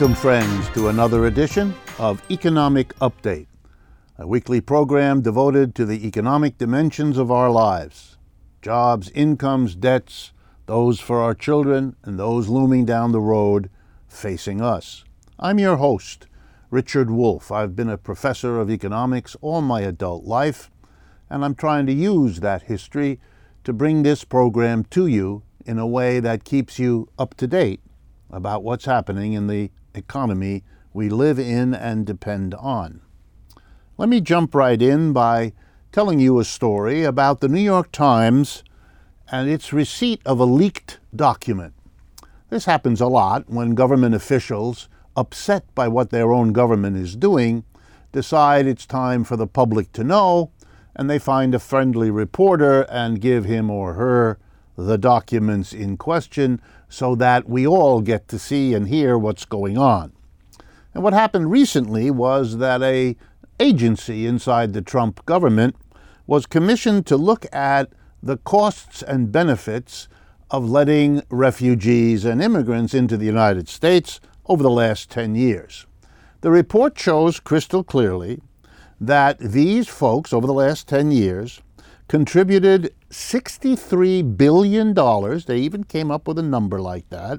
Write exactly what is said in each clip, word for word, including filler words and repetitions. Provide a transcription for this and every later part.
Welcome, friends, to another edition of Economic Update, a weekly program devoted to the economic dimensions of our lives: jobs, incomes, debts, those for our children, and those looming down the road facing us. I'm your host, Richard Wolff. I've been a professor of economics all my adult life, and I'm trying to use that history to bring this program to you in a way that keeps you up to date about what's happening in the economy we live in and depend on. Let me jump right in by telling you a story about the New York Times and its receipt of a leaked document. This happens a lot when government officials, upset by what their own government is doing, decide it's time for the public to know, and they find a friendly reporter and give him or her the documents in question so that we all get to see and hear what's going on. And what happened recently was that an agency inside the Trump government was commissioned to look at the costs and benefits of letting refugees and immigrants into the United States over the last ten years. The report shows crystal clearly that these folks over the last ten years contributed sixty-three billion dollars, they even came up with a number like that,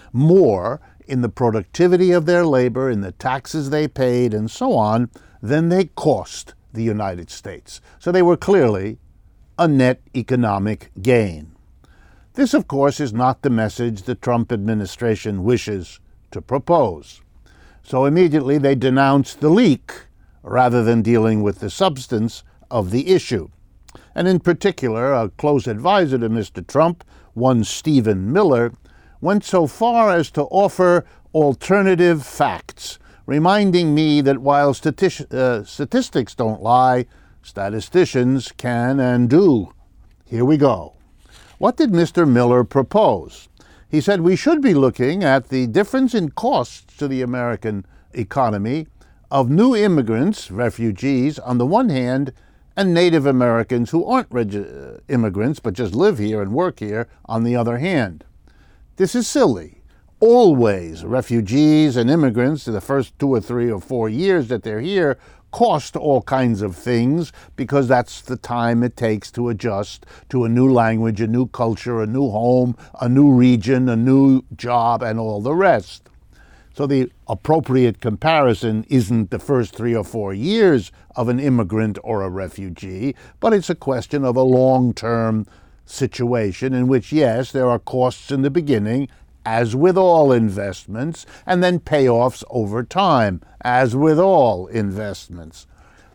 more in the productivity of their labor, in the taxes they paid, and so on, than they cost the United States. So they were clearly a net economic gain. This, of course, is not the message the Trump administration wishes to propose. So immediately they denounced the leak rather than dealing with the substance of the issue. And in particular, a close advisor to Mister Trump, one Stephen Miller, went so far as to offer alternative facts, reminding me that while stati- uh, statistics don't lie, statisticians can and do. Here we go. What did Mister Miller propose? He said we should be looking at the difference in costs to the American economy of new immigrants, refugees, on the one hand, and Native Americans who aren't reg- immigrants but just live here and work here on the other hand. This is silly. Always refugees and immigrants, in the first two or three or four years that they're here, cost all kinds of things because that's the time it takes to adjust to a new language, a new culture, a new home, a new region, a new job, and all the rest. So the appropriate comparison isn't the first three or four years of an immigrant or a refugee, but it's a question of a long-term situation in which, yes, there are costs in the beginning, as with all investments, and then payoffs over time, as with all investments.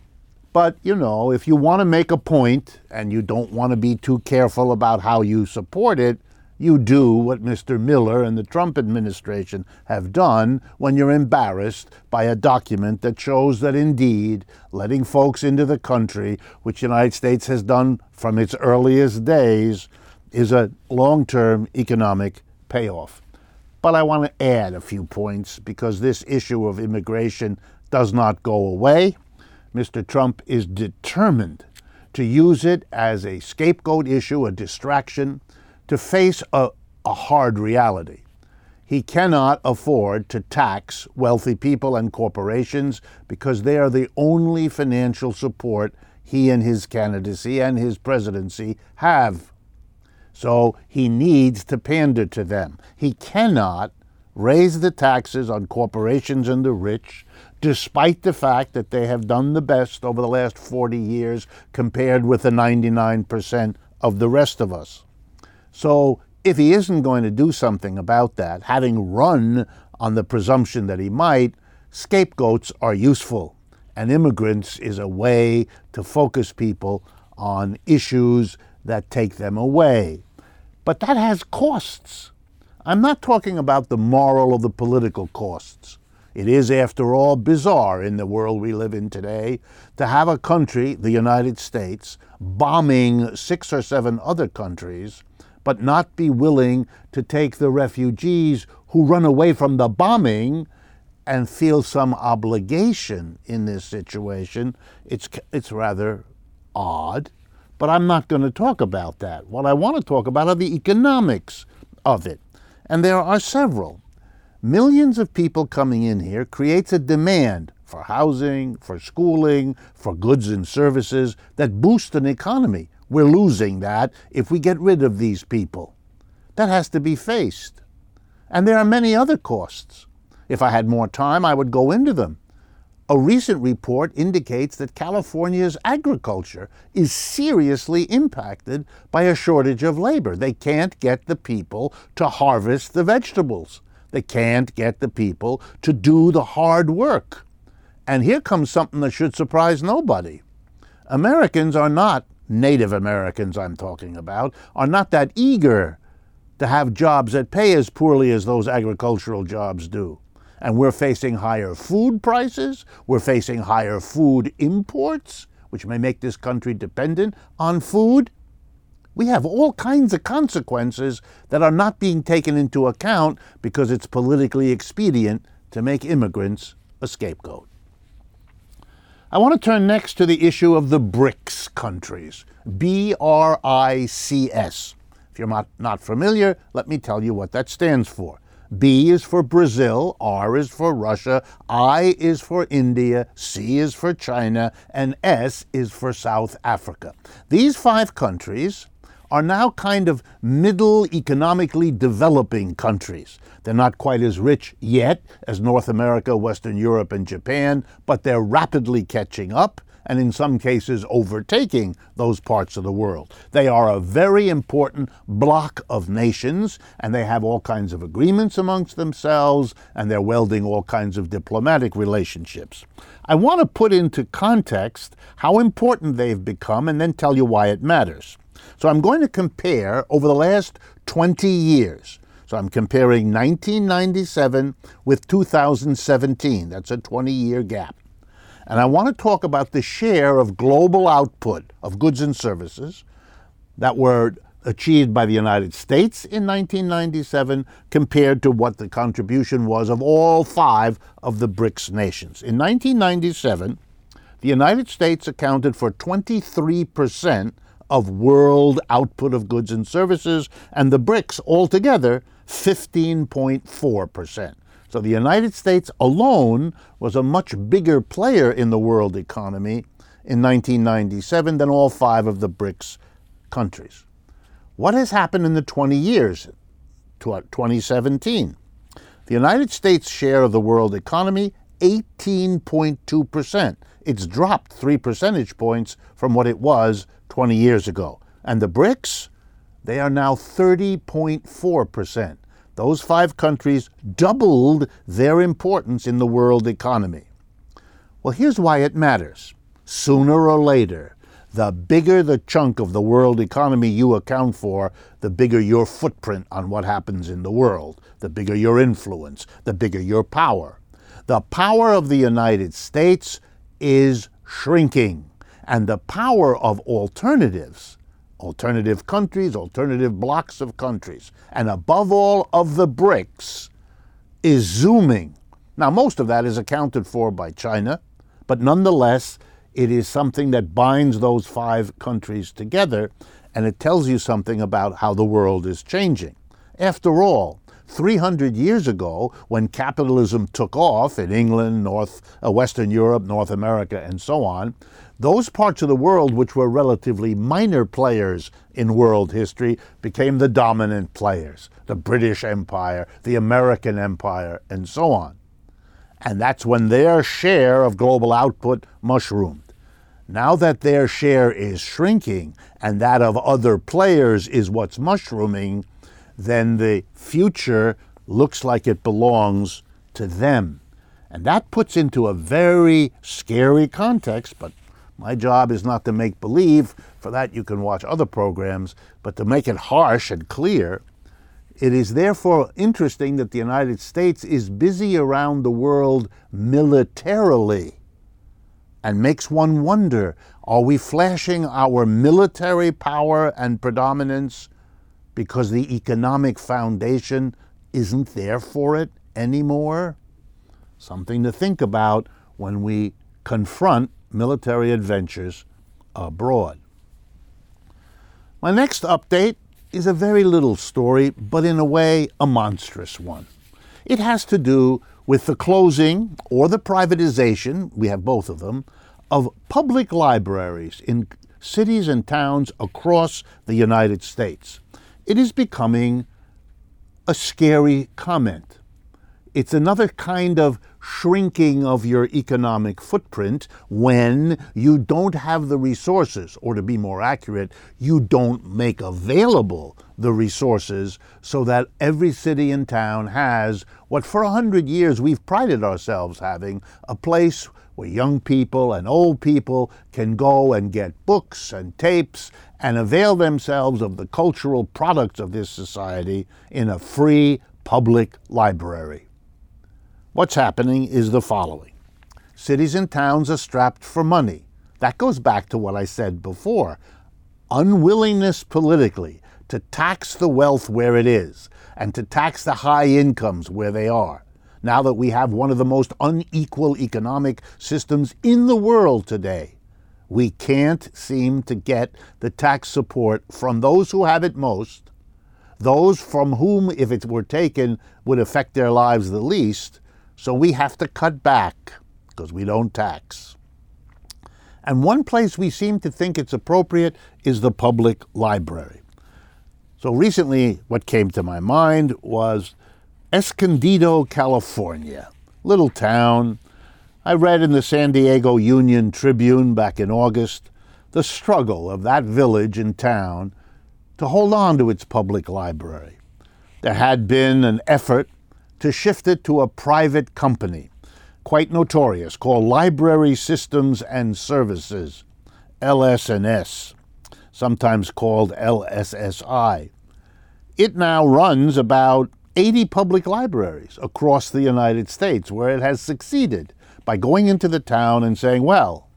But, you know, if you want to make a point and you don't want to be too careful about how you support it, you do what Mister Miller and the Trump administration have done when you're embarrassed by a document that shows that indeed letting folks into the country, which the United States has done from its earliest days, is a long-term economic payoff. But I want to add a few points because this issue of immigration does not go away. Mister Trump is determined to use it as a scapegoat issue, a distraction, to face a, a hard reality. He cannot afford to tax wealthy people and corporations because they are the only financial support he and his candidacy and his presidency have. So he needs to pander to them. He cannot raise the taxes on corporations and the rich, despite the fact that they have done the best over the last forty years compared with the ninety-nine percent of the rest of us. So if he isn't going to do something about that, having run on the presumption that he might, scapegoats are useful. And immigrants is a way to focus people on issues that take them away. But that has costs. I'm not talking about the moral or the political costs. It is, after all, bizarre in the world we live in today to have a country, the United States, bombing six or seven other countries, but not be willing to take the refugees who run away from the bombing and feel some obligation in this situation. It's, it's rather odd, but I'm not going to talk about that. What I want to talk about are the economics of it, and there are several. Millions of people coming in here creates a demand for housing, for schooling, for goods and services that boost an economy. We're losing that if we get rid of these people. That has to be faced. And there are many other costs. If I had more time, I would go into them. A recent report indicates that California's agriculture is seriously impacted by a shortage of labor. They can't get the people to harvest the vegetables. They can't get the people to do the hard work. And here comes something that should surprise nobody. Americans are not, Native Americans I'm talking about, are not that eager to have jobs that pay as poorly as those agricultural jobs do. And we're facing higher food prices, we're facing higher food imports, which may make this country dependent on food. We have all kinds of consequences that are not being taken into account because it's politically expedient to make immigrants a scapegoat. I want to turn next to the issue of the BRICS countries, B R I C S. If you're not, not familiar, let me tell you what that stands for. B is for Brazil, R is for Russia, I is for India, C is for China, and S is for South Africa. These five countries are now kind of middle economically developing countries. They're not quite as rich yet as North America, Western Europe, and Japan, but they're rapidly catching up and in some cases overtaking those parts of the world. They are a very important block of nations, and they have all kinds of agreements amongst themselves, and they're welding all kinds of diplomatic relationships. I want to put into context how important they've become and then tell you why it matters. So I'm going to compare over the last twenty years. So I'm comparing nineteen ninety-seven with two thousand seventeen. That's a twenty-year gap. And I want to talk about the share of global output of goods and services that were achieved by the United States in nineteen ninety-seven compared to what the contribution was of all five of the BRICS nations. In nineteen ninety-seven, the United States accounted for twenty-three percent of world output of goods and services, and the BRICS altogether fifteen point four percent. So the United States alone was a much bigger player in the world economy in nineteen ninety-seven than all five of the BRICS countries. What has happened in the twenty years to twenty seventeen? The United States share of the world economy, eighteen point two percent. It's dropped three percentage points from what it was twenty years ago. And the BRICS, they are now thirty point four percent. Those five countries doubled their importance in the world economy. Well, here's why it matters. Sooner or later, the bigger the chunk of the world economy you account for, the bigger your footprint on what happens in the world, the bigger your influence, the bigger your power. The power of the United States is shrinking, and the power of alternatives, alternative countries, alternative blocks of countries, and above all of the BRICS, is zooming. Now, most of that is accounted for by China, but nonetheless, it is something that binds those five countries together, and it tells you something about how the world is changing. After all, three hundred years ago, when capitalism took off in England, North, uh, Western Europe, North America, and so on, those parts of the world which were relatively minor players in world history became the dominant players. The British Empire, the American Empire, and so on. And that's when their share of global output mushroomed. Now that their share is shrinking and that of other players is what's mushrooming, then the future looks like it belongs to them. And that puts into a very scary context, but my job is not to make believe. For that you can watch other programs, but to make it harsh and clear. It is therefore interesting that the United States is busy around the world militarily, and makes one wonder, are we flashing our military power and predominance because the economic foundation isn't there for it anymore? Something to think about when we confront military adventures abroad. My next update is a very little story, but in a way a monstrous one. It has to do with the closing or the privatization, we have both of them, of public libraries in cities and towns across the United States. It is becoming a scary comment. It's another kind of shrinking of your economic footprint when you don't have the resources, or to be more accurate, you don't make available the resources so that every city and town has what for a hundred years we've prided ourselves having, a place where young people and old people can go and get books and tapes and avail themselves of the cultural products of this society in a free public library. What's happening is the following. Cities and towns are strapped for money. That goes back to what I said before. Unwillingness politically to tax the wealth where it is and to tax the high incomes where they are. Now that we have one of the most unequal economic systems in the world today, we can't seem to get the tax support from those who have it most, those from whom, if it were taken, would affect their lives the least. So we have to cut back because we don't tax. And one place we seem to think it's appropriate is the public library. So recently, what came to my mind was Escondido, California, little town. I read in the San Diego Union Tribune back in August the struggle of that village and town to hold on to its public library. There had been an effort to shift it to a private company, quite notorious, called Library Systems and Services, L S and S, sometimes called L S S I. It now runs about eighty public libraries across the United States, where it has succeeded by going into the town and saying, well,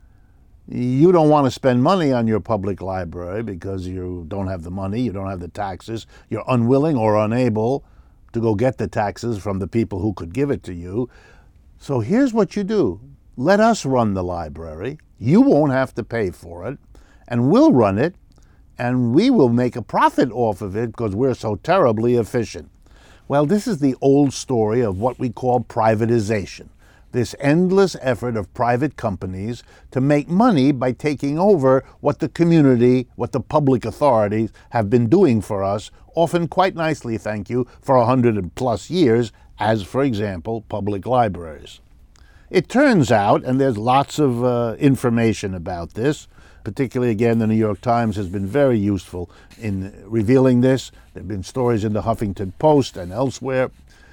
you don't want to spend money on your public library because you don't have the money, you don't have the taxes, you're unwilling or unable to go get the taxes from the people who could give it to you. So here's what you do. Let us run the library. You won't have to pay for it, and we'll run it, and we will make a profit off of it because we're so terribly efficient. Well, this is the old story of what we call privatization. This endless effort of private companies to make money by taking over what the community, what the public authorities have been doing for us, often quite nicely, thank you, for a hundred plus years, as, for example, public libraries. It turns out, and there's lots of uh, information about this, particularly, again, the New York Times has been very useful in revealing this. There have been stories in the Huffington Post and elsewhere.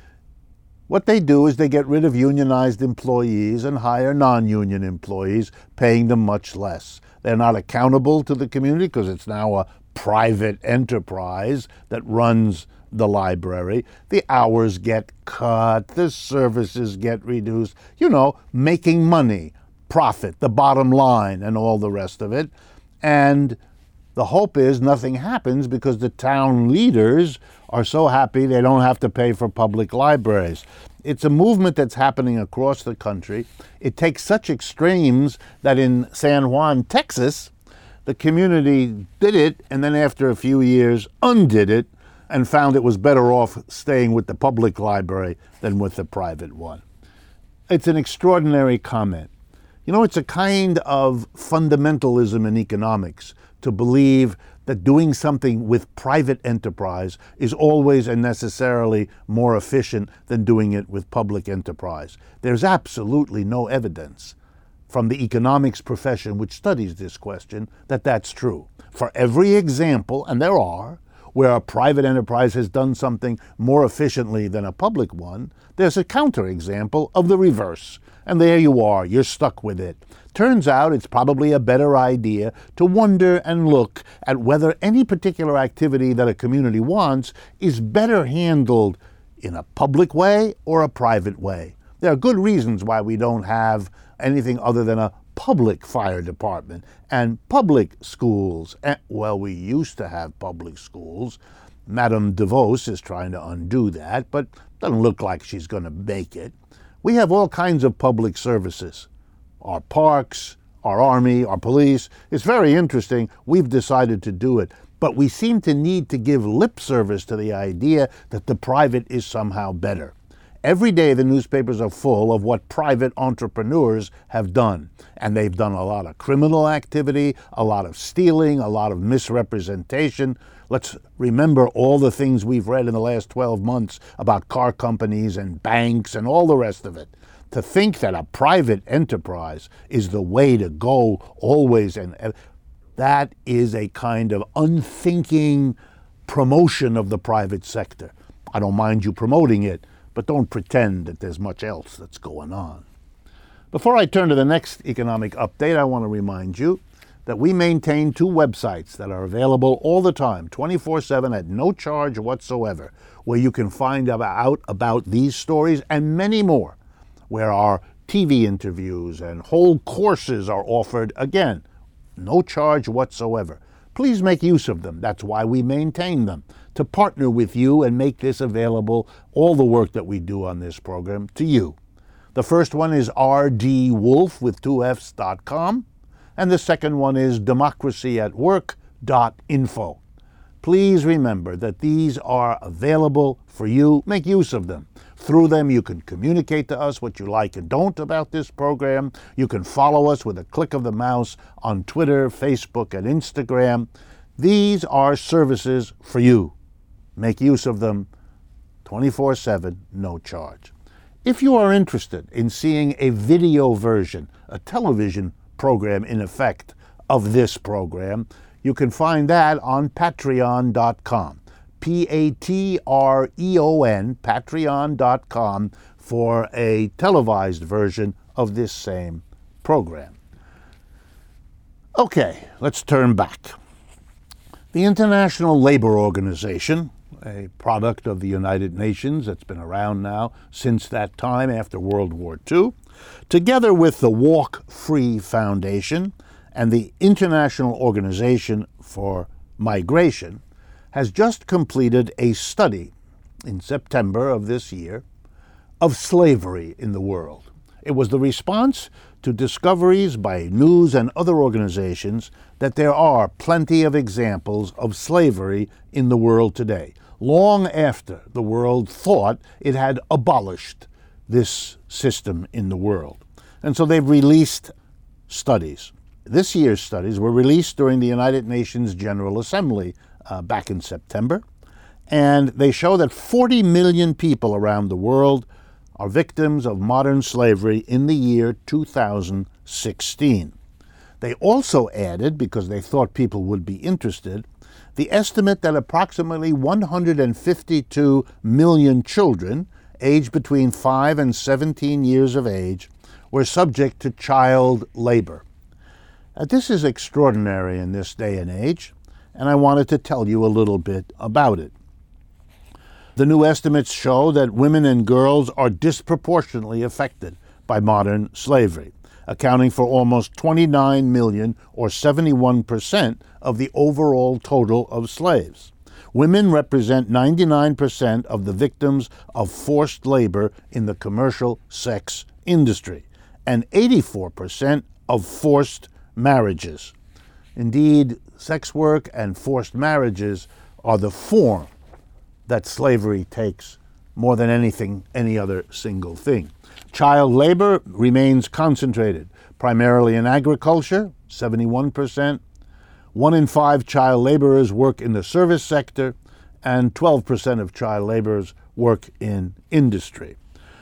What they do is they get rid of unionized employees and hire non-union employees, paying them much less. They're not accountable to the community because it's now a private enterprise that runs the library. The hours get cut, the services get reduced, you know, making money, profit, the bottom line, and all the rest of it. And the hope is nothing happens because the town leaders are so happy they don't have to pay for public libraries. It's a movement that's happening across the country. It takes such extremes that in San Juan, Texas, the community did it and then after a few years undid it and found it was better off staying with the public library than with the private one. It's an extraordinary comment. You know, it's a kind of fundamentalism in economics to believe that doing something with private enterprise is always and necessarily more efficient than doing it with public enterprise. There's absolutely no evidence from the economics profession which studies this question that that's true. For every example, and there are, where a private enterprise has done something more efficiently than a public one, there's a counterexample of the reverse. And there you are, you're stuck with it. Turns out it's probably a better idea to wonder and look at whether any particular activity that a community wants is better handled in a public way or a private way. There are good reasons why we don't have anything other than a public fire department and public schools. Well, we used to have public schools. Madame DeVos is trying to undo that, but doesn't look like she's going to make it. We have all kinds of public services. Our parks, our army, our police. It's very interesting. We've decided to do it. But we seem to need to give lip service to the idea that the private is somehow better. Every day the newspapers are full of what private entrepreneurs have done. And they've done a lot of criminal activity, a lot of stealing, a lot of misrepresentation. Let's remember all the things we've read in the last twelve months about car companies and banks and all the rest of it. To think that a private enterprise is the way to go always, and that is a kind of unthinking promotion of the private sector. I don't mind you promoting it, but don't pretend that there's much else that's going on. Before I turn to the next economic update, I want to remind you that we maintain two websites that are available all the time, twenty-four seven, at no charge whatsoever, where you can find out about these stories and many more, where our T V interviews and whole courses are offered, again, no charge whatsoever. Please make use of them. That's why we maintain them, to partner with you and make this available, all the work that we do on this program, to you. The first one is r d wolf with two F's dot com, and the second one is democracy at work dot info. Please remember that these are available for you. Make use of them. Through them, you can communicate to us what you like and don't about this program. You can follow us with a click of the mouse on Twitter, Facebook, and Instagram. These are services for you. Make use of them twenty-four seven, no charge. If you are interested in seeing a video version, a television program in effect, of this program, you can find that on patreon dot com. P A T R E O N, patreon dot com, for a televised version of this same program. Okay, let's turn back. The International Labor Organization, a product of the United Nations that's been around now since that time after World War Two, together with the Walk Free Foundation and the International Organization for Migration, has just completed a study in September of this year of slavery in the world. It was the response to discoveries by news and other organizations that there are plenty of examples of slavery in the world today, long after the world thought it had abolished this system in the world. And so they've released studies. This year's studies were released during the United Nations General Assembly uh, back in September, and they show that forty million people around the world are victims of modern slavery in the year two thousand sixteen. They also added, because they thought people would be interested, the estimate that approximately one hundred fifty-two million children aged between five and seventeen years of age were subject to child labor. Uh, this is extraordinary in this day and age, and I wanted to tell you a little bit about it. The new estimates show that women and girls are disproportionately affected by modern slavery, accounting for almost twenty-nine million, or seventy-one percent, of the overall total of slaves. Women represent ninety-nine percent of the victims of forced labor in the commercial sex industry, and eighty-four percent of forced marriages. Indeed, sex work and forced marriages are the form that slavery takes more than anything, any other single thing. Child labor remains concentrated, primarily in agriculture, seventy-one percent. One in five child laborers work in the service sector, and twelve percent of child laborers work in industry.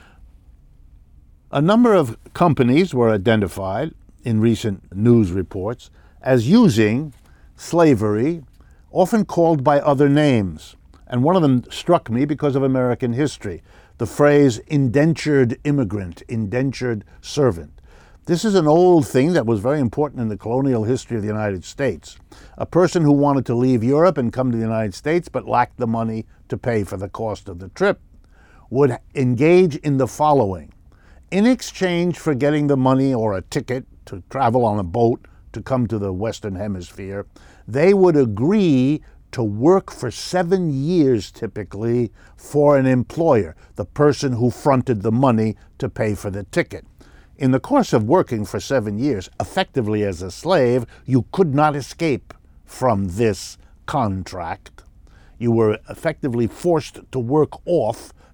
A number of companies were identified in recent news reports as using slavery, often called by other names. And one of them struck me because of American history, the phrase indentured immigrant, indentured servant. This is an old thing that was very important in the colonial history of the United States. A person who wanted to leave Europe and come to the United States but lacked the money to pay for the cost of the trip would engage in the following. In exchange for getting the money or a ticket to travel on a boat to come to the Western Hemisphere, they would agree to work for seven years typically for an employer, the person who fronted the money to pay for the ticket. In the course of working for seven years, effectively as a slave, you could not escape from this contract. You were effectively forced to work off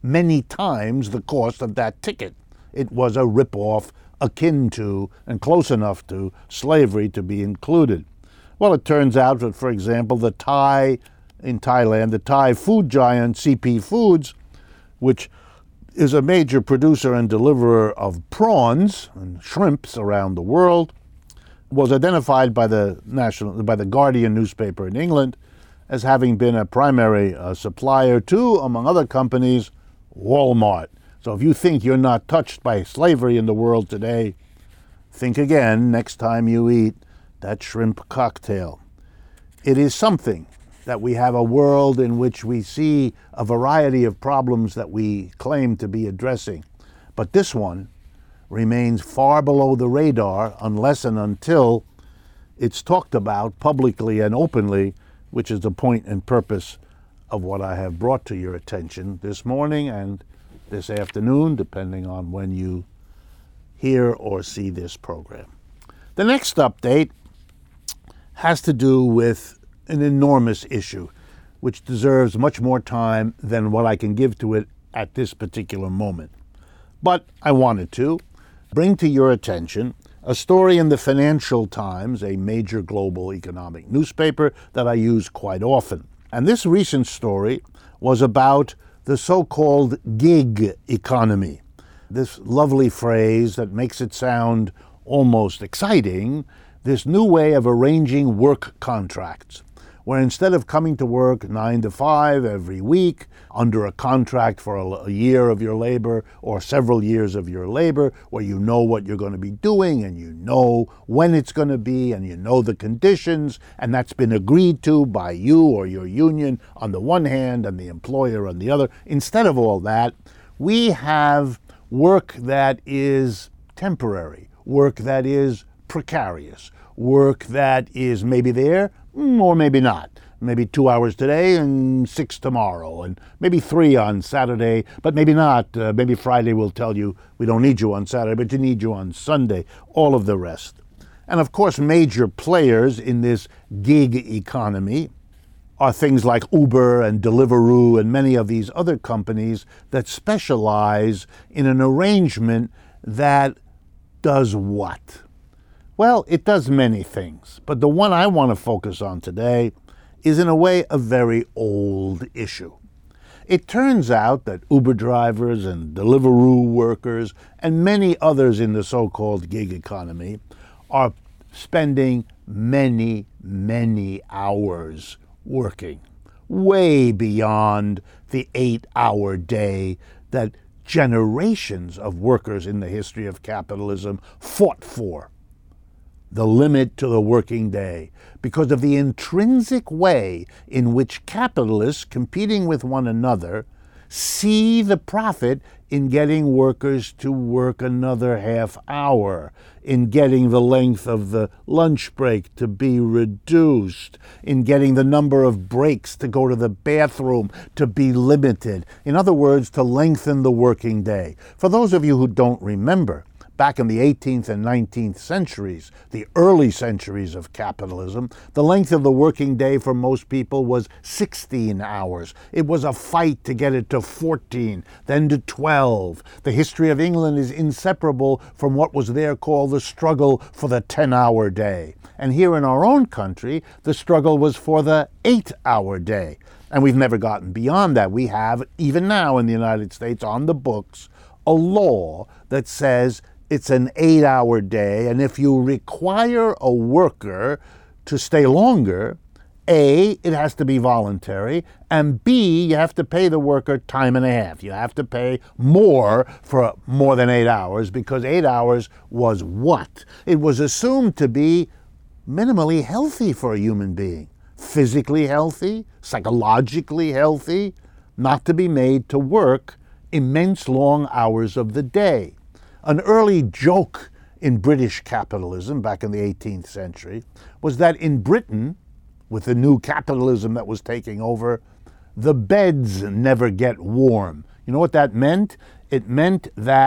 many times the cost of that ticket. It was a ripoff akin to and close enough to slavery to be included. Well, it turns out that, for example, the Thai in Thailand, the Thai food giant C P Foods, which is a major producer and deliverer of prawns and shrimps around the world, was identified by the national, by the Guardian newspaper in England as having been a primary uh, supplier to, among other companies, Walmart. So if you think you're not touched by slavery in the world today, think again next time you eat that shrimp cocktail. It is something that we have a world in which we see a variety of problems that we claim to be addressing. But this one remains far below the radar unless and until it's talked about publicly and openly, which is the point and purpose of what I have brought to your attention this morning and this afternoon, depending on when you hear or see this program. The next update has to do with an enormous issue, which deserves much more time than what I can give to it at this particular moment. But I wanted to bring to your attention a story in the Financial Times, a major global economic newspaper that I use quite often. And this recent story was about the so-called gig economy, this lovely phrase that makes it sound almost exciting, this new way of arranging work contracts, where instead of coming to work nine to five every week under a contract for a, a year of your labor or several years of your labor, where you know what you're going to be doing and you know when it's going to be and you know the conditions, and that's been agreed to by you or your union on the one hand and the employer on the other. Instead of all that, we have work that is temporary, work that is precarious, work that is maybe there, or maybe not. Maybe two hours today and six tomorrow, and maybe three on Saturday, but maybe not. Uh, maybe Friday will tell you we don't need you on Saturday, but you need you on Sunday, all of the rest. And of course, major players in this gig economy are things like Uber and Deliveroo and many of these other companies that specialize in an arrangement that does what? Well, it does many things, but the one I want to focus on today is in a way a very old issue. It turns out that Uber drivers and Deliveroo workers and many others in the so-called gig economy are spending many, many hours working, way beyond the eight-hour day that generations of workers in the history of capitalism fought for. The limit to the working day, because of the intrinsic way in which capitalists, competing with one another, see the profit in getting workers to work another half hour, in getting the length of the lunch break to be reduced, in getting the number of breaks to go to the bathroom to be limited. In other words, to lengthen the working day. For those of you who don't remember, back in the eighteenth and nineteenth centuries, the early centuries of capitalism, the length of the working day for most people was sixteen hours. It was a fight to get it to fourteen, then to twelve. The history of England is inseparable from what was there called the struggle for the ten-hour day. And here in our own country, the struggle was for the eight-hour day. And we've never gotten beyond that. We have, even now in the United States, on the books, a law that says it's an eight-hour day, and if you require a worker to stay longer, A, it has to be voluntary, and B, you have to pay the worker time and a half. You have to pay more for more than eight hours, because eight hours was what? It was assumed to be minimally healthy for a human being. Physically healthy, psychologically healthy, not to be made to work immense long hours of the day. An early joke in British capitalism back in the eighteenth century was that in Britain, with the new capitalism that was taking over, the beds never get warm. You know what that meant? It meant that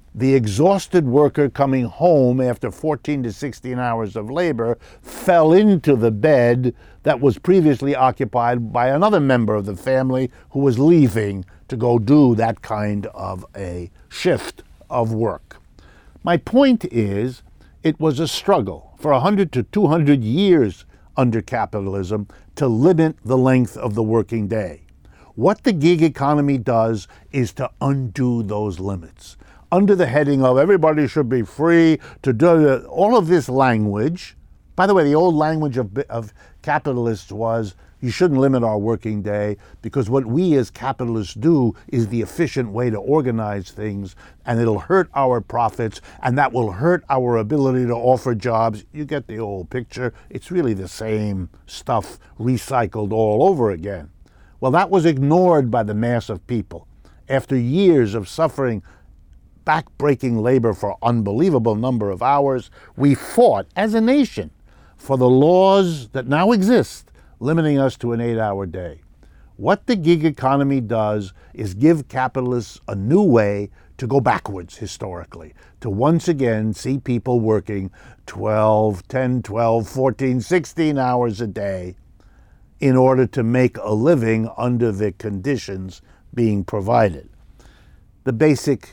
The exhausted worker coming home after fourteen to sixteen hours of labor fell into the bed that was previously occupied by another member of the family who was leaving to go do that kind of a shift of work. My point is, it was a struggle for one hundred to two hundred years under capitalism to limit the length of the working day. What the gig economy does is to undo those limits. Under the heading of everybody should be free to do all of this language. By the way, the old language of, of capitalists was, you shouldn't limit our working day because what we as capitalists do is the efficient way to organize things, and it'll hurt our profits, and that will hurt our ability to offer jobs. You get the old picture. It's really the same stuff recycled all over again. Well, that was ignored by the mass of people. After years of suffering back-breaking labor for unbelievable number of hours, we fought as a nation for the laws that now exist, limiting us to an eight-hour day. What the gig economy does is give capitalists a new way to go backwards historically, to once again see people working twelve, ten, twelve, fourteen, sixteen hours a day in order to make a living under the conditions being provided. The basic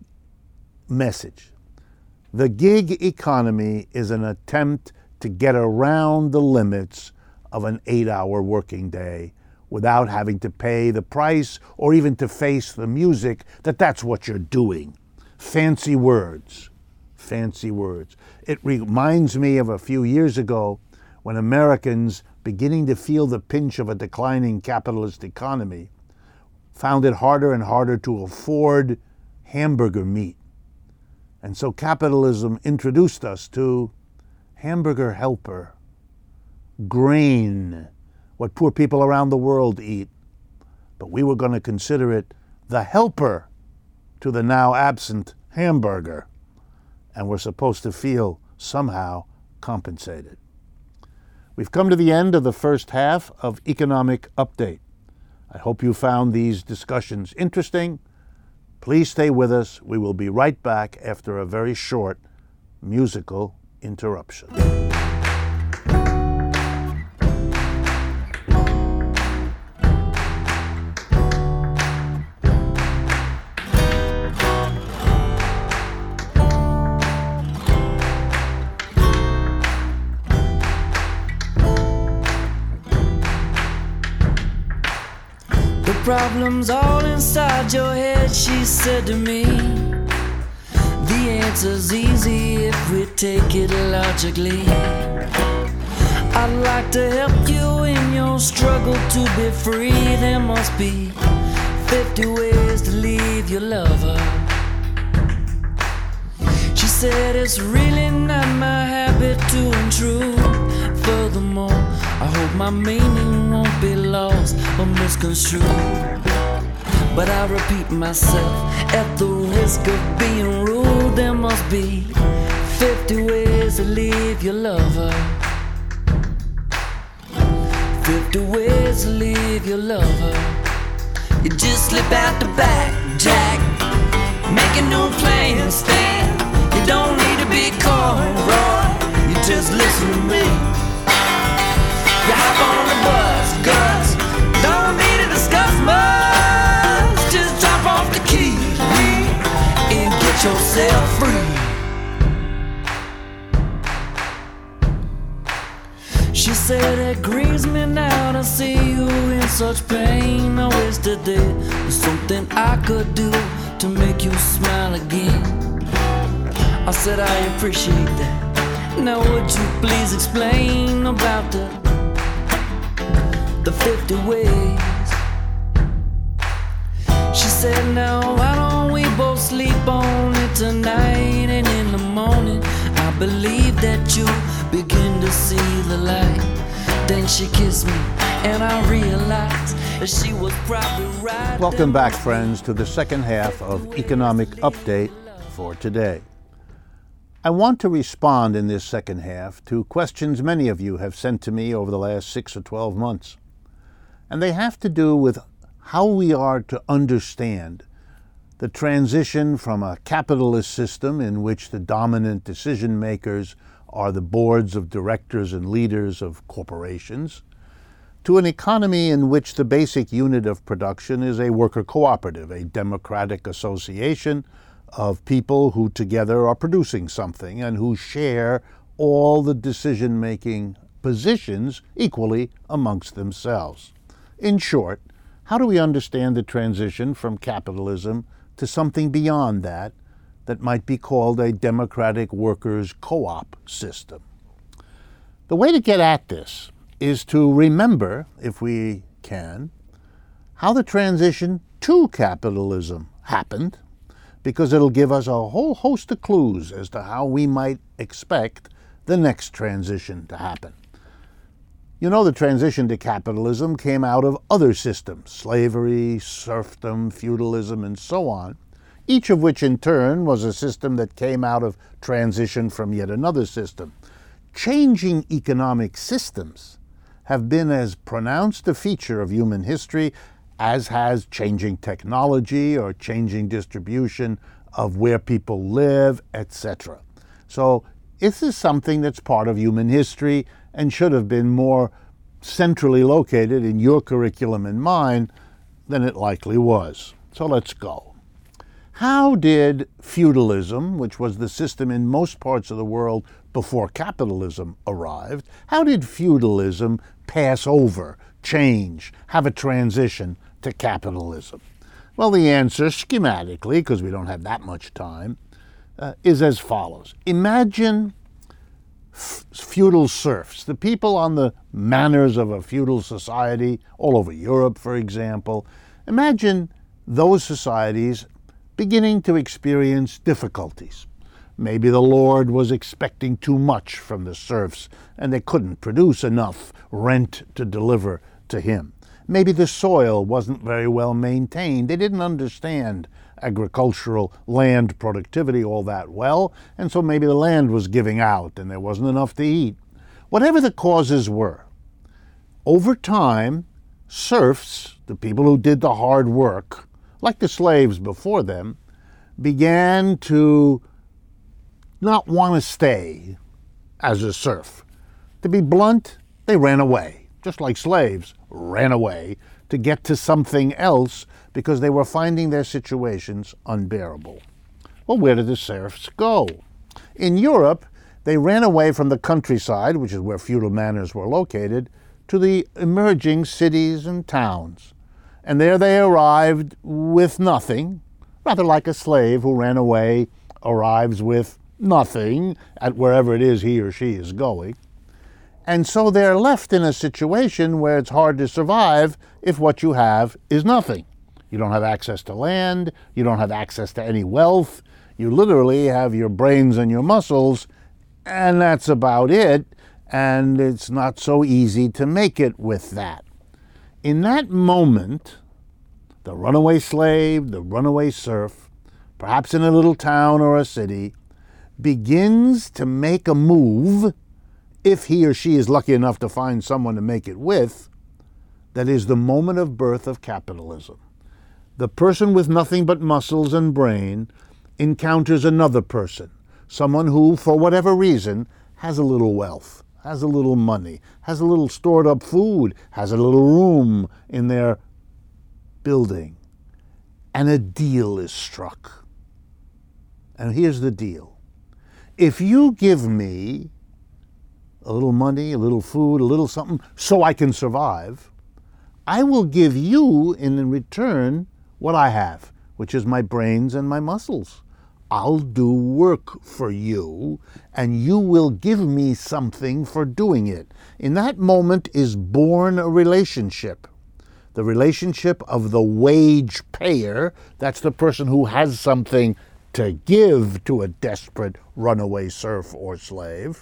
message. The gig economy is an attempt to get around the limits of an eight-hour working day without having to pay the price or even to face the music that that's what you're doing. Fancy words. Fancy words. It reminds me of a few years ago when Americans, beginning to feel the pinch of a declining capitalist economy, found it harder and harder to afford hamburger meat. And so capitalism introduced us to hamburger helper, grain, what poor people around the world eat. But we were going to consider it the helper to the now absent hamburger. And we're supposed to feel somehow compensated. We've come to the end of the first half of Economic Update. I hope you found these discussions interesting. Please stay with us. We will be right back after a very short musical interruption. Problems all inside your head, she said to me. The answer's easy if we take it logically. I'd like to help you in your struggle to be free. There must be fifty ways to leave your lover. She said it's really not my habit to intrude. Furthermore, I hope my meaning won't be lost or misconstrued. But I repeat myself, at the risk of being rude, there must be fifty ways to leave your lover. Fifty ways to leave your lover. You just slip out the back, Jack, make a new plan, stand. You don't need to be caught, Roy, you just listen to me. You hop on the bus, Gus, don't need to discuss much. Just drop off the keys and get yourself free. She said it grieves me now to see you in such pain. I wish that there was something I could do to make you smile again. I said I appreciate that. Now would you please explain about the the fifty ways? She said, now why don't we both sleep on it tonight, and in the morning I believe that you begin to see the light. Then she kissed me and I realized that she was probably right. Welcome back, friends, to the second half of Economic Update for today. I want to respond in this second half to questions many of you have sent to me over the last six or twelve months. And they have to do with how we are to understand the transition from a capitalist system in which the dominant decision makers are the boards of directors and leaders of corporations, to an economy in which the basic unit of production is a worker cooperative, a democratic association of people who together are producing something and who share all the decision-making positions equally amongst themselves. In short, how do we understand the transition from capitalism to something beyond that that might be called a democratic workers' co-op system? The way to get at this is to remember, if we can, how the transition to capitalism happened, because it'll give us a whole host of clues as to how we might expect the next transition to happen. You know, the transition to capitalism came out of other systems, slavery, serfdom, feudalism, and so on, each of which in turn was a system that came out of transition from yet another system. Changing economic systems have been as pronounced a feature of human history as has changing technology or changing distribution of where people live, et cetera. So this is something that's part of human history and should have been more centrally located in your curriculum and mine than it likely was. So let's go. How did feudalism, which was the system in most parts of the world before capitalism arrived, how did feudalism pass over, change, have a transition to capitalism? Well, the answer, schematically, because we don't have that much time, uh, is as follows. Imagine f- feudal serfs, the people on the manors of a feudal society, all over Europe, for example. Imagine those societies beginning to experience difficulties. Maybe the lord was expecting too much from the serfs and they couldn't produce enough rent to deliver to him. Maybe the soil wasn't very well maintained. They didn't understand agricultural land productivity all that well, and so maybe the land was giving out and there wasn't enough to eat. Whatever the causes were, over time, serfs, the people who did the hard work, like the slaves before them, began to not want to stay as a serf. To be blunt, they ran away, just like slaves ran away to get to something else because they were finding their situations unbearable. Well, where did the serfs go? In Europe, they ran away from the countryside, which is where feudal manors were located, to the emerging cities and towns. And there they arrived with nothing, rather like a slave who ran away arrives with nothing at wherever it is he or she is going. And so they're left in a situation where it's hard to survive if what you have is nothing. You don't have access to land, you don't have access to any wealth, you literally have your brains and your muscles, and that's about it, and it's not so easy to make it with that. In that moment, the runaway slave, the runaway serf, perhaps in a little town or a city, begins to make a move, if he or she is lucky enough to find someone to make it with, that is the moment of birth of capitalism. The person with nothing but muscles and brain encounters another person, someone who, for whatever reason, has a little wealth, has a little money, has a little stored up food, has a little room in their building, and a deal is struck. And here's the deal. If you give me a little money, a little food, a little something, so I can survive, I will give you in return what I have, which is my brains and my muscles. I'll do work for you, and you will give me something for doing it. In that moment is born a relationship. The relationship of the wage payer, that's the person who has something to give to a desperate runaway serf or slave.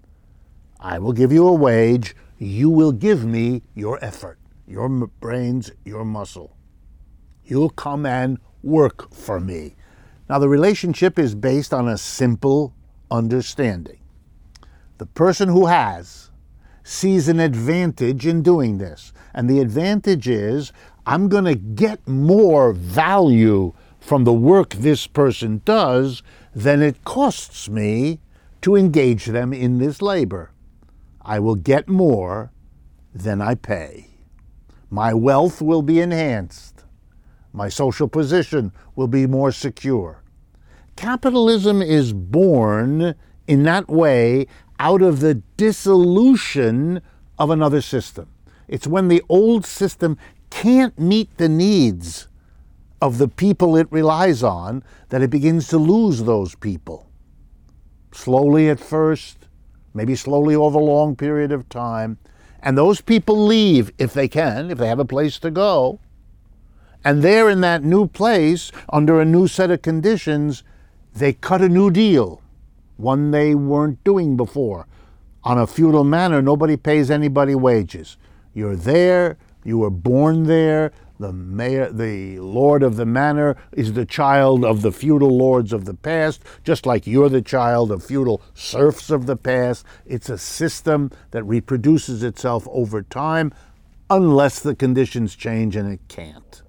I will give you a wage, you will give me your effort, your brains, your muscle. You'll come and work for me. Now, the relationship is based on a simple understanding. The person who has sees an advantage in doing this. And the advantage is, I'm going to get more value from the work this person does than it costs me to engage them in this labor. I will get more than I pay. My wealth will be enhanced. My social position will be more secure. Capitalism is born in that way out of the dissolution of another system. It's when the old system can't meet the needs of the people it relies on that it begins to lose those people. Slowly at first, maybe slowly over a long period of time. And those people leave if they can, if they have a place to go. And there in that new place, under a new set of conditions, they cut a new deal, one they weren't doing before. On a feudal manor, nobody pays anybody wages. You're there, you were born there, the mayor, the lord of the manor is the child of the feudal lords of the past, just like you're the child of feudal serfs of the past. It's a system that reproduces itself over time, unless the conditions change, and it can't.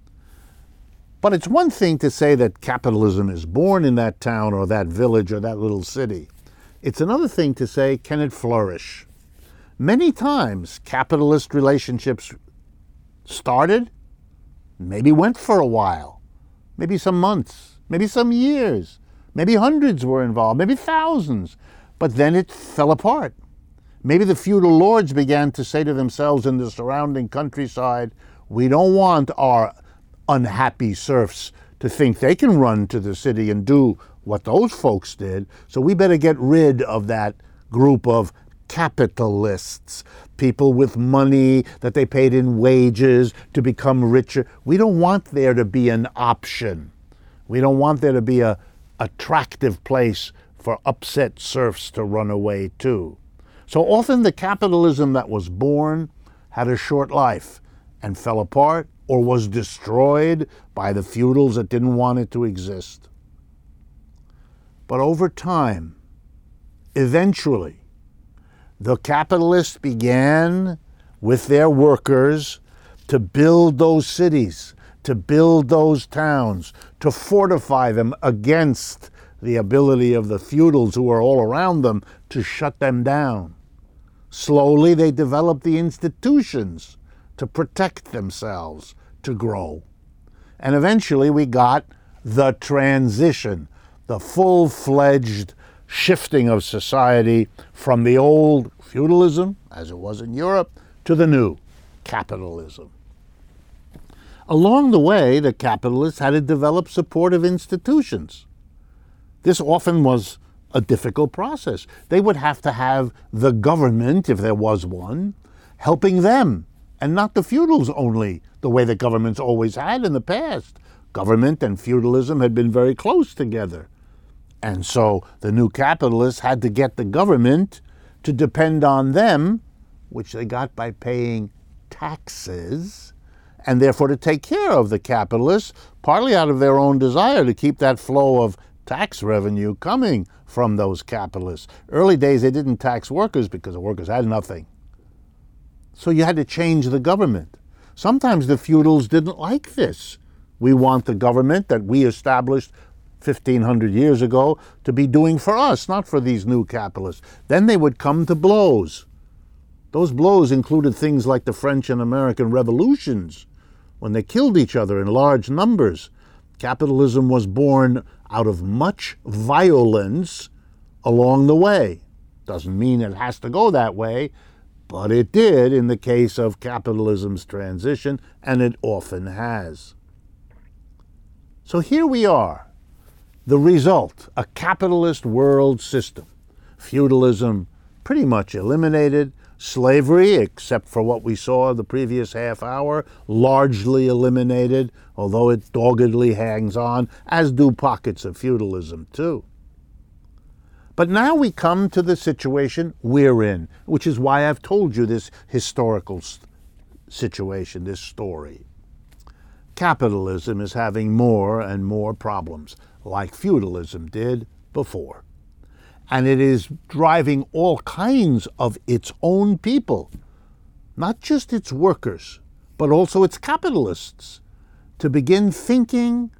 But it's one thing to say that capitalism is born in that town or that village or that little city. It's another thing to say, can it flourish? Many times, capitalist relationships started, maybe went for a while, maybe some months, maybe some years, maybe hundreds were involved, maybe thousands, but then it fell apart. Maybe the feudal lords began to say to themselves in the surrounding countryside, we don't want our unhappy serfs to think they can run to the city and do what those folks did, so we better get rid of that group of capitalists, people with money that they paid in wages to become richer. We don't want there to be an option. We don't want there to be a attractive place for upset serfs to run away to. So often the capitalism that was born had a short life and fell apart or was destroyed by the feudals that didn't want it to exist. But over time, eventually, the capitalists began with their workers to build those cities, to build those towns, to fortify them against the ability of the feudals who were all around them to shut them down. Slowly they developed the institutions to protect themselves, to grow. And eventually we got the transition, the full-fledged shifting of society from the old feudalism, as it was in Europe, to the new capitalism. Along the way, the capitalists had to develop supportive institutions. This often was a difficult process. They would have to have the government, if there was one, helping them, and not the feudals only, the way the governments always had in the past. Government and feudalism had been very close together. And so the new capitalists had to get the government to depend on them, which they got by paying taxes, and therefore to take care of the capitalists, partly out of their own desire to keep that flow of tax revenue coming from those capitalists. Early days, they didn't tax workers because the workers had nothing. So you had to change the government. Sometimes the feudals didn't like this. We want the government that we established fifteen hundred years ago to be doing for us, not for these new capitalists. Then they would come to blows. Those blows included things like the French and American revolutions, when they killed each other in large numbers. Capitalism was born out of much violence along the way. Doesn't mean it has to go that way, but it did in the case of capitalism's transition, and it often has. So here we are. The result, a capitalist world system. Feudalism pretty much eliminated. Slavery, except for what we saw the previous half hour, largely eliminated, although it doggedly hangs on, as do pockets of feudalism too. But now we come to the situation we're in, which is why I've told you this historical situation, this story. Capitalism is having more and more problems, like feudalism did before. And it is driving all kinds of its own people, not just its workers, but also its capitalists, to begin thinking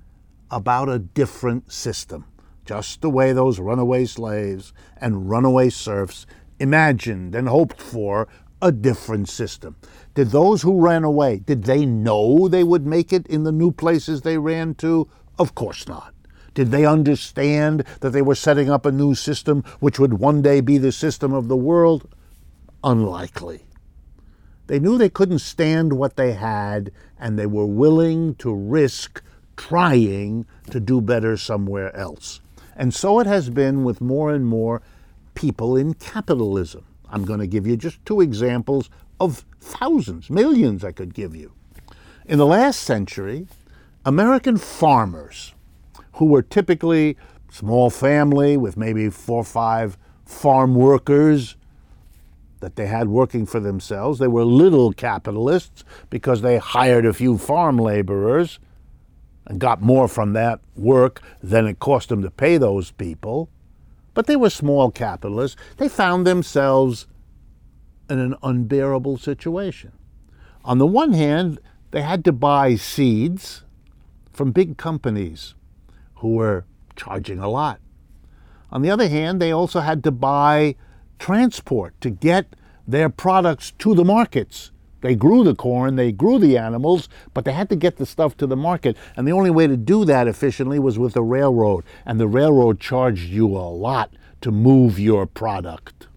about a different system, just the way those runaway slaves and runaway serfs imagined and hoped for a different system. Did those who ran away, did they know they would make it in the new places they ran to? Of course not. Did they understand that they were setting up a new system which would one day be the system of the world? Unlikely. They knew they couldn't stand what they had, and they were willing to risk trying to do better somewhere else. And so it has been with more and more people in capitalism. I'm going to give you just two examples of thousands, millions I could give you. In the last century, American farmers, who were typically small family with maybe four or five farm workers that they had working for themselves. They were little capitalists because they hired a few farm laborers and got more from that work than it cost them to pay those people. But they were small capitalists. They found themselves in an unbearable situation. On the one hand, they had to buy seeds from big companies who were charging a lot. On the other hand, they also had to buy transport to get their products to the markets. They grew the corn, they grew the animals, but they had to get the stuff to the market. And the only way to do that efficiently was with the railroad. And the railroad charged you a lot to move your product.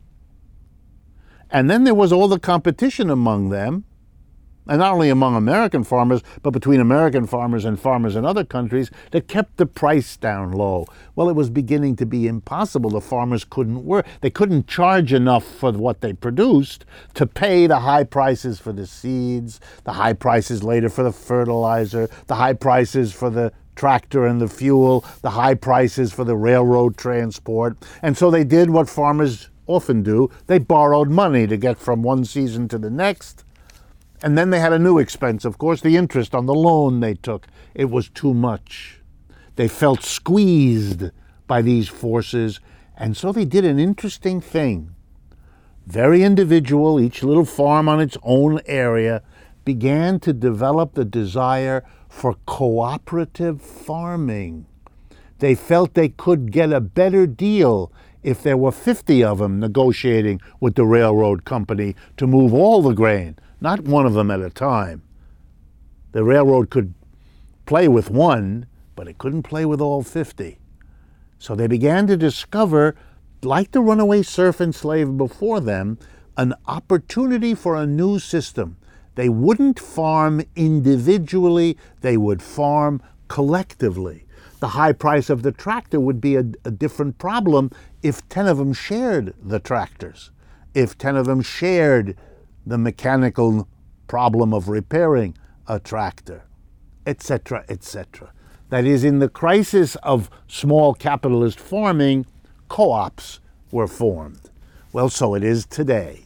And then there was all the competition among them, and not only among American farmers, but between American farmers and farmers in other countries, that kept the price down low. Well, it was beginning to be impossible. The farmers couldn't work. They couldn't charge enough for what they produced to pay the high prices for the seeds, the high prices later for the fertilizer, the high prices for the tractor and the fuel, the high prices for the railroad transport. And so they did what farmers often do. They borrowed money to get from one season to the next. And then they had a new expense, of course, the interest on the loan they took. It was too much. They felt squeezed by these forces, and so they did an interesting thing. Very individual, each little farm on its own area began to develop the desire for cooperative farming. They felt they could get a better deal if there were fifty of them negotiating with the railroad company to move all the grain, not one of them at a time. The railroad could play with one, but it couldn't play with all fifty. So they began to discover, like the runaway serf and slave before them, an opportunity for a new system. They wouldn't farm individually, they would farm collectively. The high price of the tractor would be a, a different problem if ten of them shared the tractors, if ten of them shared the mechanical problem of repairing a tractor, et cetera, et cetera. That is, in the crisis of small capitalist farming, co-ops were formed. Well, so it is today.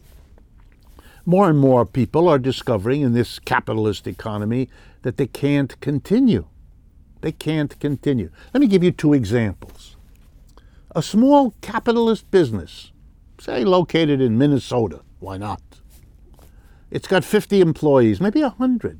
More and more people are discovering in this capitalist economy that they can't continue. They can't continue. Let me give you two examples. A small capitalist business, say located in Minnesota, why not? It's got fifty employees, maybe one hundred.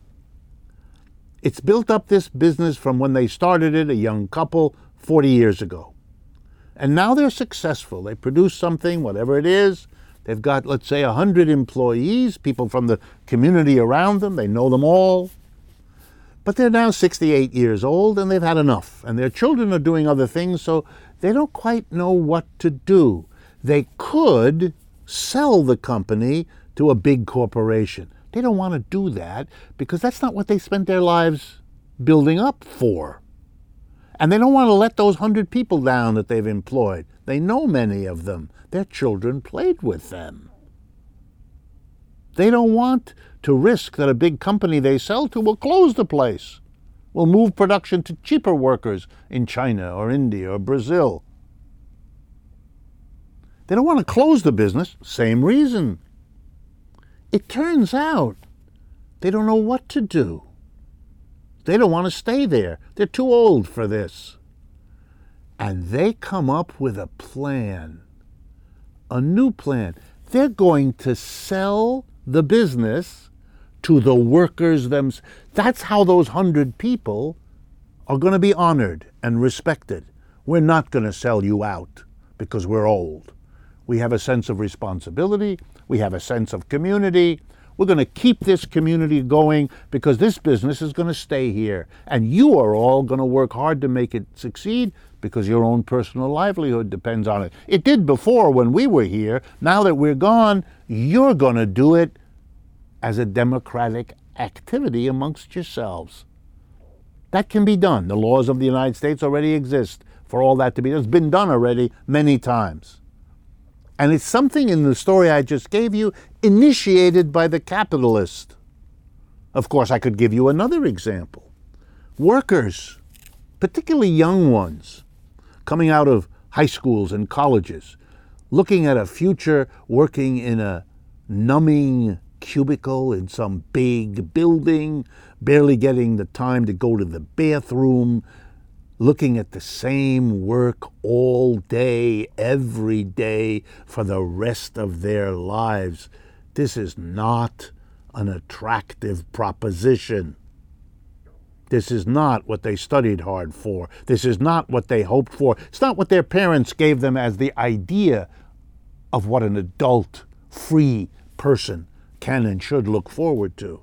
It's built up this business from when they started it, a young couple, forty years ago. And now they're successful. They produce something, whatever it is. They've got, let's say, one hundred employees, people from the community around them. They know them all. But they're now sixty-eight years old, and they've had enough. And their children are doing other things, so they don't quite know what to do. They could sell the company to a big corporation. They don't want to do that because that's not what they spent their lives building up for. And they don't want to let those hundred people down that they've employed. They know many of them. Their children played with them. They don't want to risk that a big company they sell to will close the place, will move production to cheaper workers in China or India or Brazil. They don't want to close the business, same reason. It turns out they don't know what to do. They don't want to stay there. They're too old for this. And they come up with a plan, a new plan. They're going to sell the business to the workers themselves. That's how those hundred people are going to be honored and respected. We're not going to sell you out because we're old. We have a sense of responsibility. We have a sense of community. We're going to keep this community going because this business is going to stay here. And you are all going to work hard to make it succeed because your own personal livelihood depends on it. It did before when we were here. Now that we're gone, you're going to do it as a democratic activity amongst yourselves. That can be done. The laws of the United States already exist for all that to be done. It's been done already many times. And it's something in the story I just gave you initiated by the capitalist. Of course, I could give you another example. Workers, particularly young ones, coming out of high schools and colleges, looking at a future working in a numbing cubicle in some big building, barely getting the time to go to the bathroom, looking at the same work all day, every day, for the rest of their lives. This is not an attractive proposition. This is not what they studied hard for. This is not what they hoped for. It's not what their parents gave them as the idea of what an adult, free person can and should look forward to.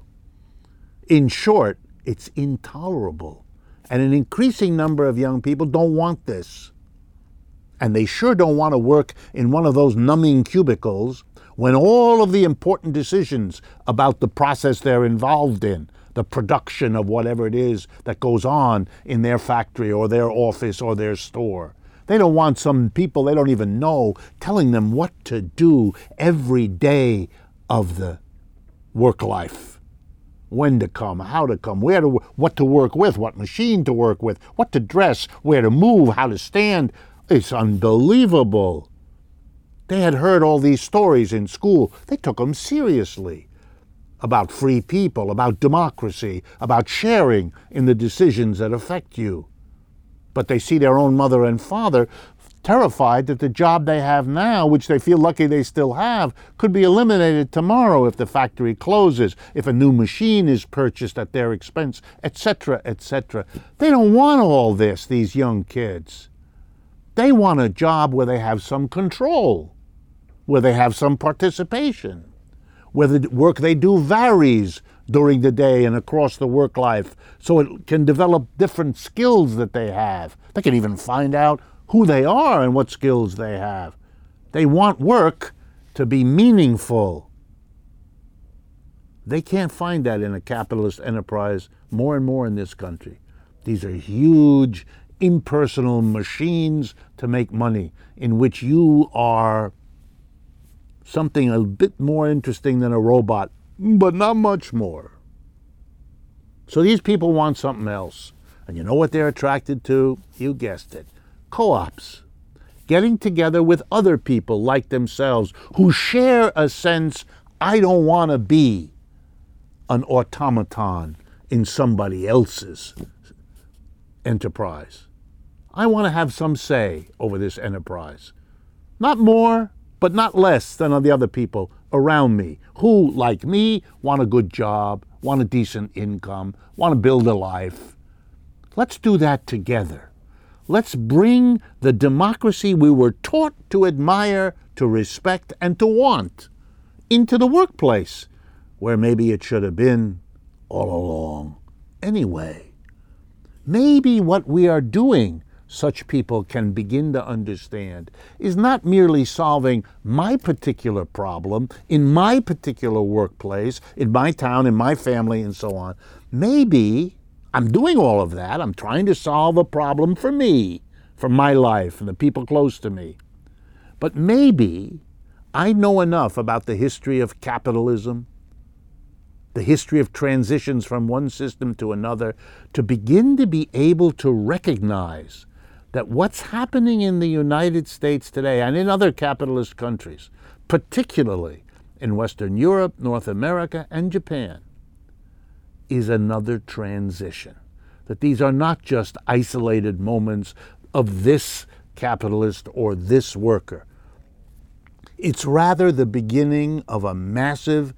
In short, it's intolerable. And an increasing number of young people don't want this. And they sure don't want to work in one of those numbing cubicles when all of the important decisions about the process they're involved in, the production of whatever it is that goes on in their factory or their office or their store. They don't want some people they don't even know telling them what to do every day of the work life. When to come, how to come, where to, what to work with, what machine to work with, what to dress, where to move, how to stand. It's unbelievable. They had heard all these stories in school. They took them seriously about free people, about democracy, about sharing in the decisions that affect you. But they see their own mother and father terrified that the job they have now, which they feel lucky they still have, could be eliminated tomorrow if the factory closes, if a new machine is purchased at their expense, et cetera, et cetera. They don't want all this, these young kids. They want a job where they have some control, where they have some participation, where the work they do varies during the day and across the work life, so it can develop different skills that they have. They can even find out who they are and what skills they have. They want work to be meaningful. They can't find that in a capitalist enterprise more and more in this country. These are huge, impersonal machines to make money, in which you are something a bit more interesting than a robot, but not much more. So these people want something else. And you know what they're attracted to? You guessed it. Co-ops, getting together with other people like themselves who share a sense, I don't want to be an automaton in somebody else's enterprise. I want to have some say over this enterprise. Not more, but not less than the other people around me who, like me, want a good job, want a decent income, want to build a life. Let's do that together. Let's bring the democracy we were taught to admire, to respect, and to want into the workplace, where maybe it should have been all along. Anyway, maybe what we are doing, such people can begin to understand, is not merely solving my particular problem in my particular workplace, in my town, in my family, and so on. Maybe I'm doing all of that. I'm trying to solve a problem for me, for my life, and the people close to me. But maybe I know enough about the history of capitalism, the history of transitions from one system to another, to begin to be able to recognize that what's happening in the United States today and in other capitalist countries, particularly in Western Europe, North America, and Japan, is another transition. That these are not just isolated moments of this capitalist or this worker. It's rather the beginning of a massive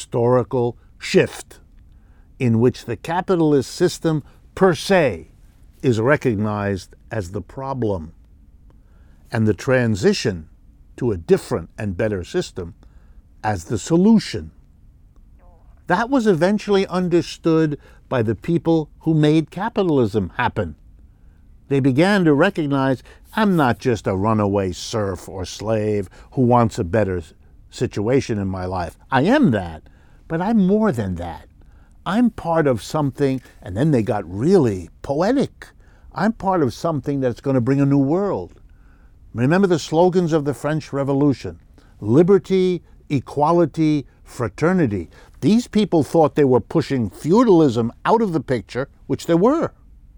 historical shift in which the capitalist system per se is recognized as the problem, and the transition to a different and better system as the solution. That was eventually understood by the people who made capitalism happen. They began to recognize, I'm not just a runaway serf or slave who wants a better situation in my life. I am that, but I'm more than that. I'm part of something, and then they got really poetic. I'm part of something that's going to bring a new world. Remember the slogans of the French Revolution: liberty, equality, fraternity. These people thought they were pushing feudalism out of the picture, which they were,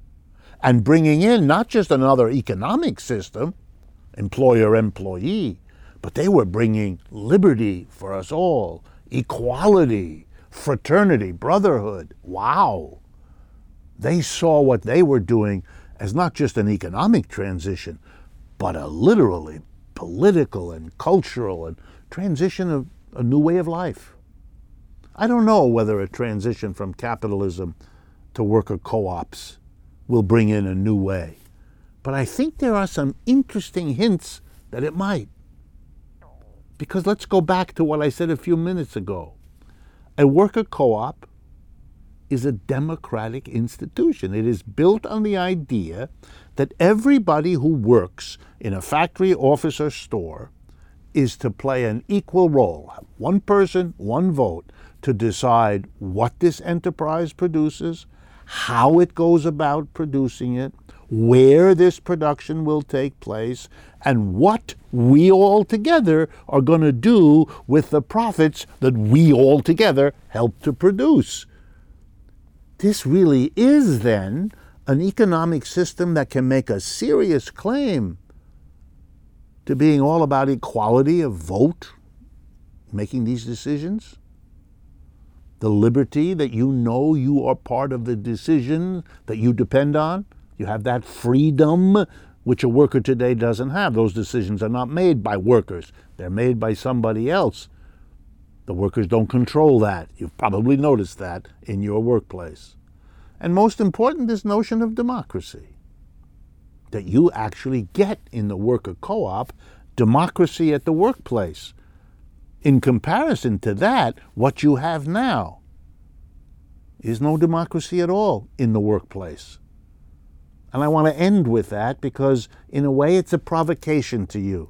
and bringing in not just another economic system, employer-employee, but they were bringing liberty for us all, equality, fraternity, brotherhood. Wow! They saw what they were doing as not just an economic transition, but a literally political and cultural and transition of a new way of life. I don't know whether a transition from capitalism to worker co-ops will bring in a new way, but I think there are some interesting hints that it might. Because let's go back to what I said a few minutes ago. A worker co-op is a democratic institution. It is built on the idea that everybody who works in a factory, office, or store is to play an equal role. One person, one vote, to decide what this enterprise produces, how it goes about producing it, where this production will take place, and what we all together are going to do with the profits that we all together help to produce. This really is, then, an economic system that can make a serious claim to being all about equality of vote, making these decisions. The liberty that you know you are part of the decision that you depend on. You have that freedom which a worker today doesn't have. Those decisions are not made by workers. They're made by somebody else. The workers don't control that. You've probably noticed that in your workplace. And most important, this notion of democracy, that you actually get in the worker co-op, democracy at the workplace. In comparison to that, what you have now is no democracy at all in the workplace. And I want to end with that because, in a way, it's a provocation to you.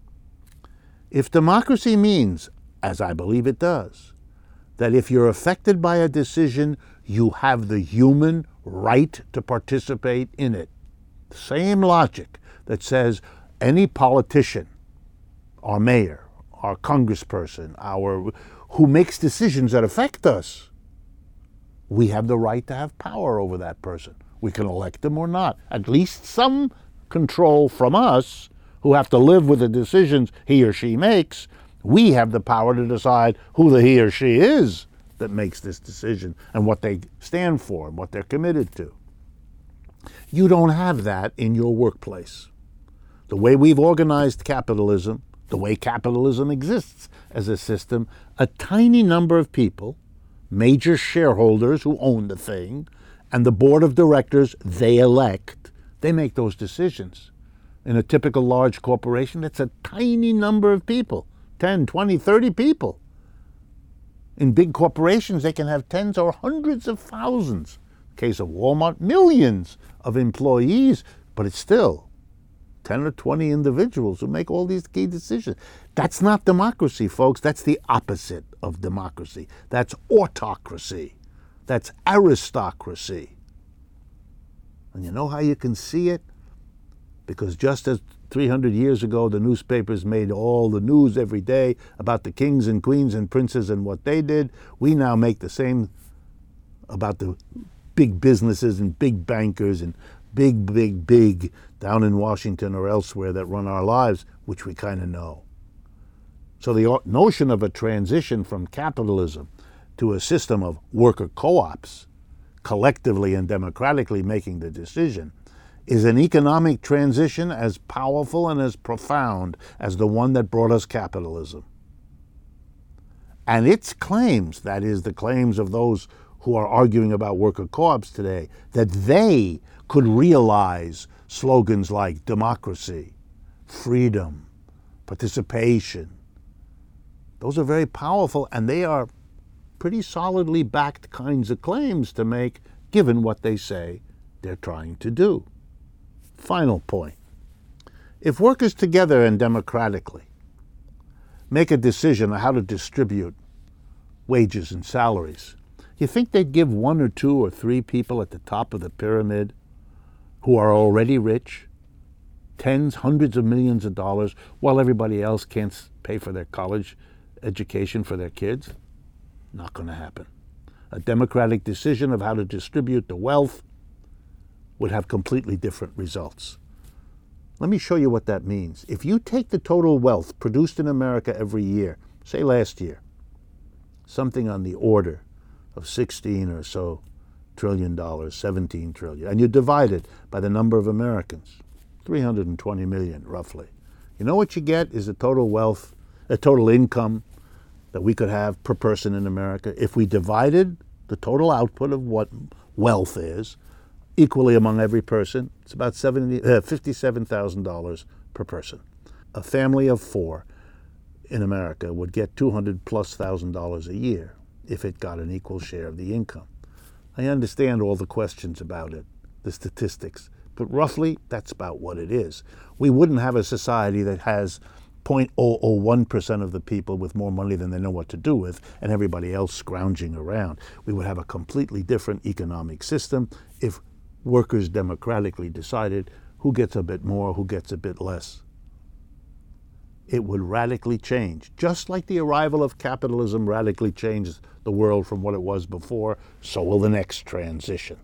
If democracy means, as I believe it does, that if you're affected by a decision, you have the human right to participate in it. Same logic that says any politician, our mayor, our congressperson, our who makes decisions that affect us, we have the right to have power over that person. We can elect them or not. At least some control from us, who have to live with the decisions he or she makes. We have the power to decide who the he or she is that makes this decision and what they stand for and what they're committed to. You don't have that in your workplace. The way we've organized capitalism, the way capitalism exists as a system, a tiny number of people, major shareholders who own the thing, and the board of directors they elect, they make those decisions. In a typical large corporation, it's a tiny number of people, ten, twenty, thirty people. In big corporations, they can have tens or hundreds of thousands. In the case of Walmart, millions of employees, but it's still ten or twenty individuals who make all these key decisions. That's not democracy, folks. That's the opposite of democracy. That's autocracy. That's aristocracy. And you know how you can see it? Because just as three hundred years ago, the newspapers made all the news every day about the kings and queens and princes and what they did, we now make the same about the big businesses and big bankers and big, big, big down in Washington or elsewhere that run our lives, which we kind of know. So the notion of a transition from capitalism to a system of worker co-ops, collectively and democratically making the decision, is an economic transition as powerful and as profound as the one that brought us capitalism. And its claims, that is, the claims of those who are arguing about worker co-ops today, that they could realize slogans like democracy, freedom, participation. Those are very powerful, and they are pretty solidly backed kinds of claims to make, given what they say they're trying to do. Final point. If workers together and democratically make a decision on how to distribute wages and salaries, you think they'd give one or two or three people at the top of the pyramid who are already rich tens, hundreds of millions of dollars while everybody else can't pay for their college education for their kids? Not going to happen. A democratic decision of how to distribute the wealth would have completely different results. Let me show you what that means. If you take the total wealth produced in America every year, say last year, something on the order of sixteen or so trillion dollars, seventeen trillion, and you divide it by the number of Americans, three hundred twenty million roughly. You know what you get is a total wealth, a total income that we could have per person in America if we divided the total output of what wealth is equally among every person. It's about fifty-seven thousand dollars per person. A family of four in America would get two hundred plus thousand dollars a year if it got an equal share of the income. I understand all the questions about it, the statistics, but roughly that's about what it is. We wouldn't have a society that has zero point zero zero one percent of the people with more money than they know what to do with and everybody else scrounging around. We would have a completely different economic system if workers democratically decided who gets a bit more, who gets a bit less. It would radically change. Just like the arrival of capitalism radically changed the world from what it was before, so will the next transition.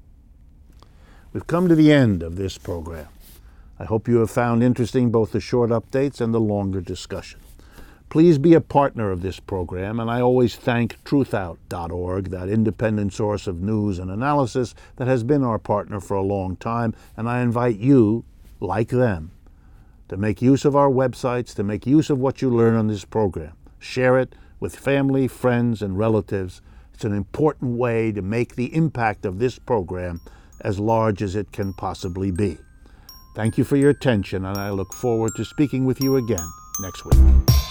We've come to the end of this program. I hope you have found interesting both the short updates and the longer discussion. Please be a partner of this program, and I always thank truth out dot org, that independent source of news and analysis that has been our partner for a long time, and I invite you, like them, to make use of our websites, to make use of what you learn on this program. Share it with family, friends, and relatives. It's an important way to make the impact of this program as large as it can possibly be. Thank you for your attention, and I look forward to speaking with you again next week.